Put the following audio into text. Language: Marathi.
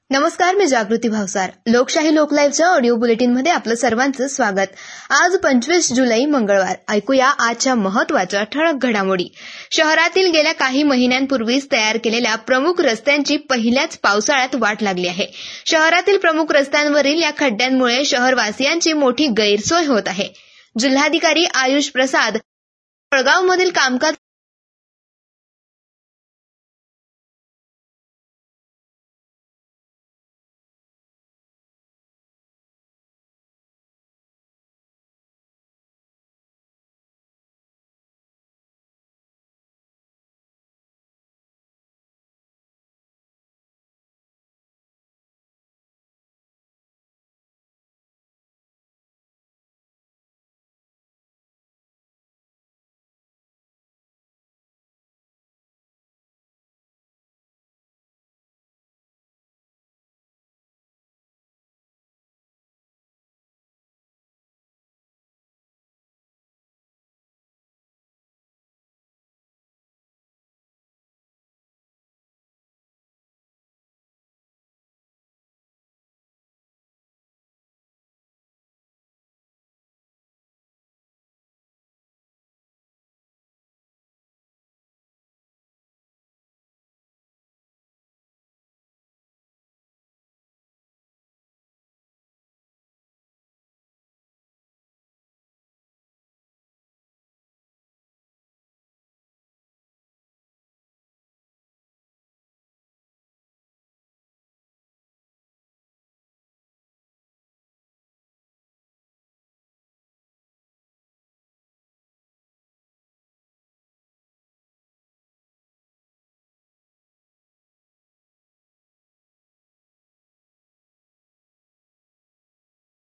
नमस्कार, मी जागृती भावसार. लोकशाही लोकलाईव्हच्या ऑडिओ बुलेटिनमध्ये आपलं सर्वांचं स्वागत. आज 25 जुलै मंगळवार. ऐकूया आजच्या महत्त्वाच्या ठळक घडामोडी. शहरातील गेल्या काही महिन्यांपूर्वीच तयार केलेल्या प्रमुख रस्त्यांची पहिल्याच पावसाळ्यात वाट लागली आहे. शहरातील प्रमुख रस्त्यांवरील या खड्ड्यांमुळे शहरवासियांची मोठी गैरसोय होत आहे. जिल्हाधिकारी आयुष प्रसाद जळगावमधील कामकाज